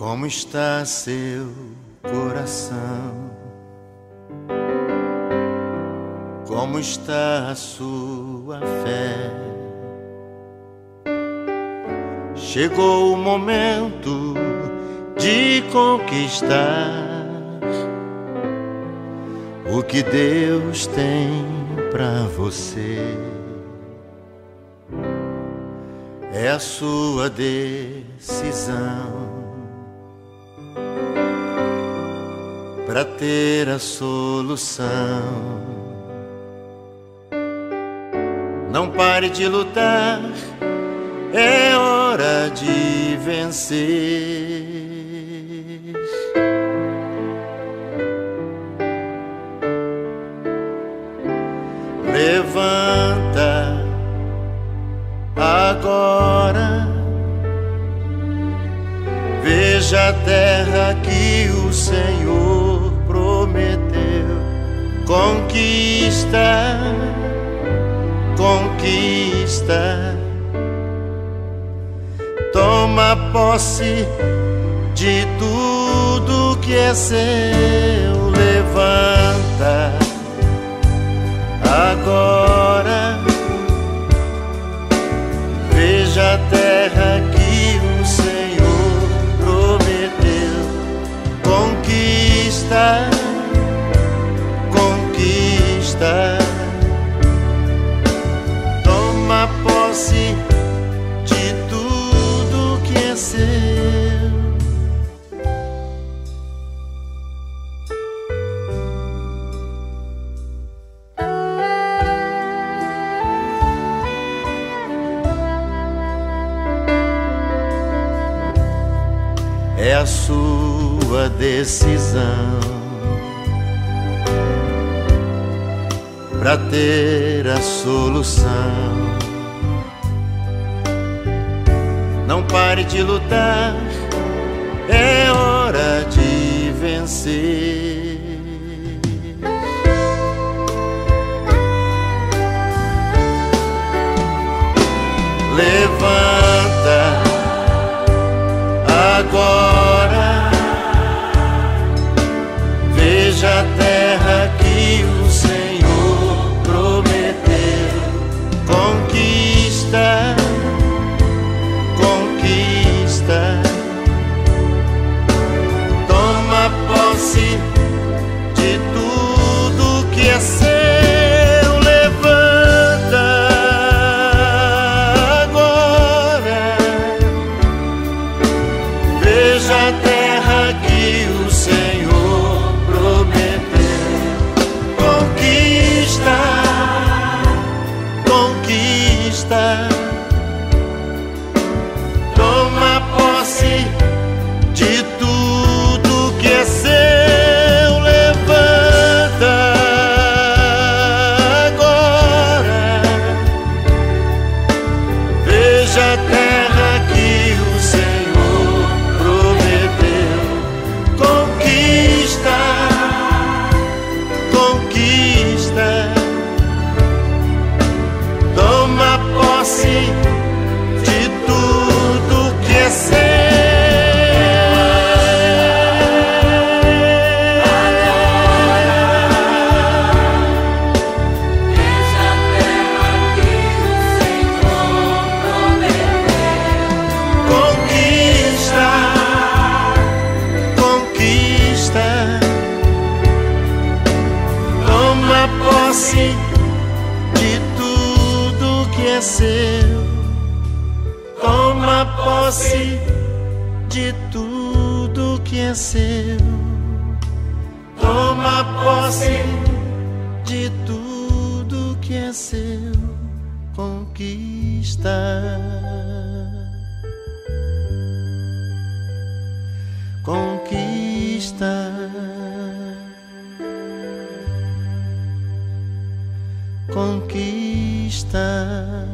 Como está seu coração? Como está a sua fé? Chegou o momento de conquistar o que Deus tem pra você. É a sua decisão pra ter a solução. Não pare de lutar, é hora de vencer. Levanta agora, veja a terra que o Senhor prometeu. Conquista, conquista. Toma posse de tudo que é seu. Levanta agora, veja a terra que o Senhor prometeu. Conquista, conquista. Toma posse de tudo que é seu. É a sua decisão pra ter a solução. Não pare de lutar, é hora de vencer. Levanta agora, veja a terra que o Senhor prometeu. Conquista, conquista. Toma posse de tudo que é seu. Levanta agora, veja a terra que o Senhor prometeu. Conquista, conquista. Toma posse de tudo que é seu. Levanta agora, veja a terra que o Senhor prometeu. Conquista, conquista. Toma posse de tudo que é seu. Conquista, conquista. Toma posse de tudo que é seu. Toma posse de tudo que é seu. Toma posse de tudo que é seu. Conquista, conquista, conquista.